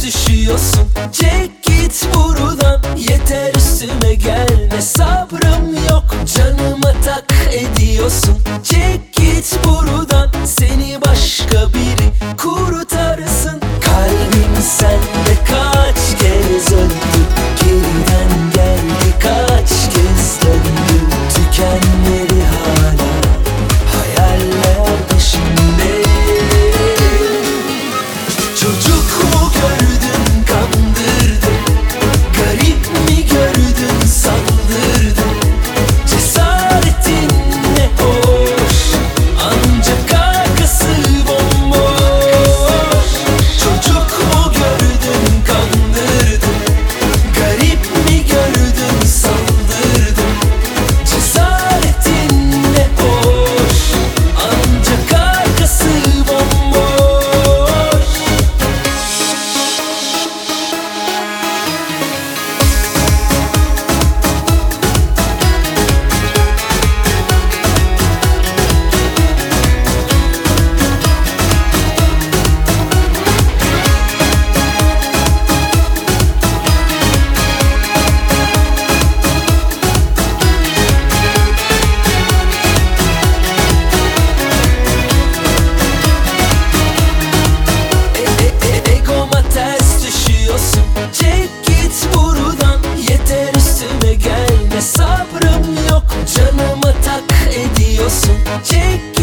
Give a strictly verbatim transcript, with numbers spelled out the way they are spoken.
düşüyorsun. Çek git buradan, yeter üstüme gelme. Sabrım yok, canıma tak ediyorsun. Çek git buradan, seni başka biri kurtarsın. Kalbim sende kaç kez öldü, geriden geldi kaç kez döndü. Tükenmedi hala hayaller peşinde. Çocuk mu gördün kandırdın, garip mi gördün sandırdın. Cesaretin ne hoş, ancak arkası bomboş. Çocuk mu gördün kandırdın, garip mi gördün sandırdın. Cesaretin ne hoş, ancak arkası bomboş. Egoma ters düşüyorsun. Çek git buradan, yeter üstüme gelme. Sabrım yok, canıma tak ediyorsun. Çek git